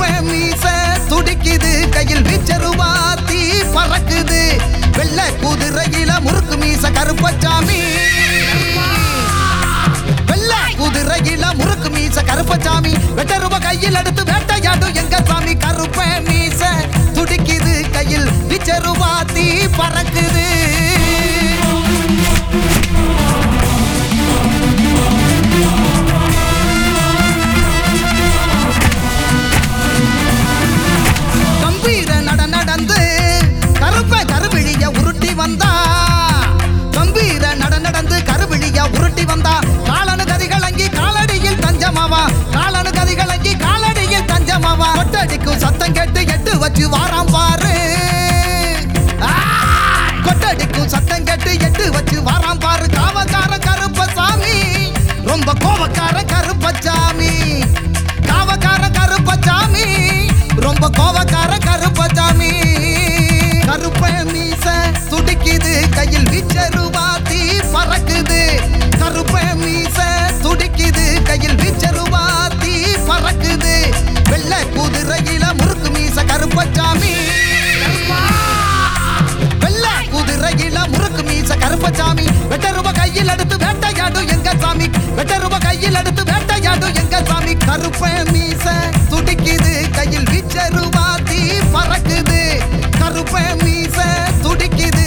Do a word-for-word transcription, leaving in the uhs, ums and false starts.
மீச துடிக்குது கையில் வீச்சருவாத்தி பறக்குது வெள்ளை குதிரையில முறுக்கு மீச கருப்பச்சாமி வெள்ளை குதிரையில முறுக்கு மீச கருப்பச்சாமி வெட்டருவ கையில் எடுத்து வேட்டையாடும் எங்க சாமி கருப்ப மீச துடிக்குது கையில் வீச்சருவாத்தி பறக்குது கம்பீர நட நடந்து கருப்ப கருவிழிய உருட்டி வந்தா கம்பீர நட நடந்து கருவிழிய உருட்டி வந்தா காலனு கதிகளங்கி காலடியில் தஞ்சமாவா காலனு கதிகளங்கி காலடியில் தஞ்சமாவா கொட்டடிக்கும் சத்தம் கேட்டு எட்டு வச்சு வாராம் பாரு கொட்டடிக்கும் சத்தம் கேட்டு எட்டு வச்சு வாராம் பாரு காவக்கார கருப்பசாமி ரொம்ப கோவக்கார கருப்பசாமி காவக்கார கருப்பசாமி ரொம்ப கோவக்கார கருப்பசாமி கருப்ப மீச துடிக்குது கையில் வீச்சருவாத்தி பறக்குது கருப்ப மீச துடிக்குது கையில் வீச்சருவாத்தி பறக்குது வெள்ளை குதிரையில முறுக்கு மீச கருப்பசாமி வெள்ளை குதிரையில முறுக்கு மீச கருப்பசாமி வெட்டருவ கையில் எடுத்து வேட்டையாடும் எங்க சாமி வெட்டருவ கையில் எடுத்து வேட்டையாடும் எங்க சாமி கருப்ப மீச துடிக்குது கையில் வீச்சருவாத்தி பறக்குது கருப்ப மீச துடிக்குது